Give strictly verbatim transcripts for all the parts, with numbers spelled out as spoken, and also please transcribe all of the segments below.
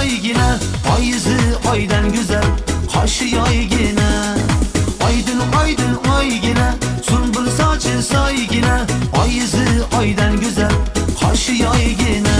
saygina, oy yüzü oydan güzel, kaşı yaygina. Aydın aydın aygina, sunbul saçı saygina, oy yüzü oydan güzel, kaşı yaygina.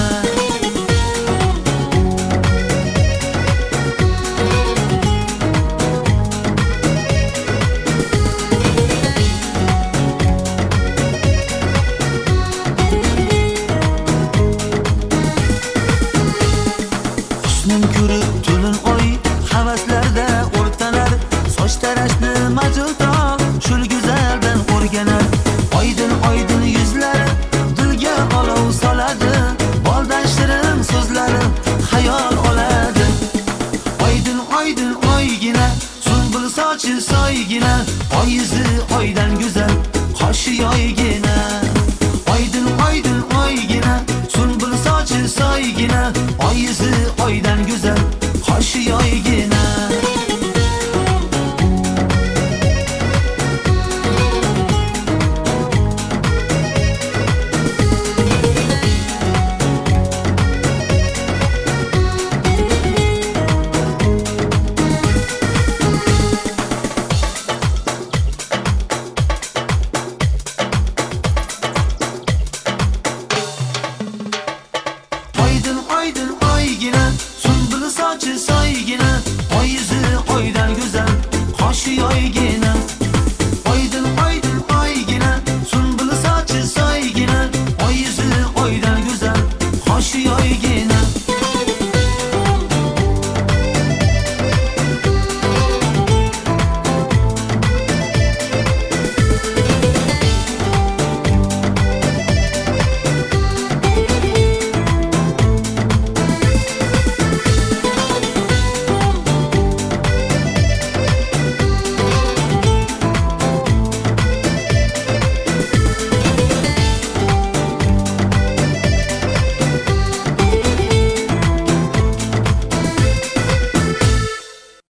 Husnun ko'rib to'lin oy, havaslarda o'rtanar, soch tarashni majildan, shul go'zaldan o'rganar. Oydin oydin yuzlari dilga olov soladi, boldan shirin so'zlari xayol oladi. Oydin oydin oygina, sunbul sochi soygina, oy yuzi oydan go'zal, qoshi yoygina. Oydin oydin oygina, sunbul sochi soygina, oy yuzi oydan güzel, kaşı yaygina. Aydın aydın aygina, sunbul saçı saygina, oy yüzü oydan güzel, kaşı yaygina.